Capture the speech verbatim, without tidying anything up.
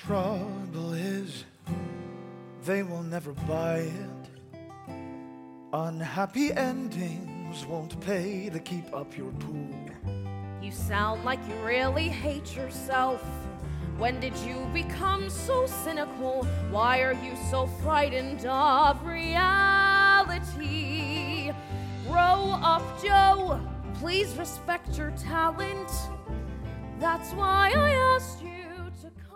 trouble is, they will never buy it. Unhappy endings won't pay to keep up your pool. You sound like you really hate yourself. When did you become so cynical? Why are you so frightened of reality? Grow up, Joe. Please respect your talent. That's why I asked you to come.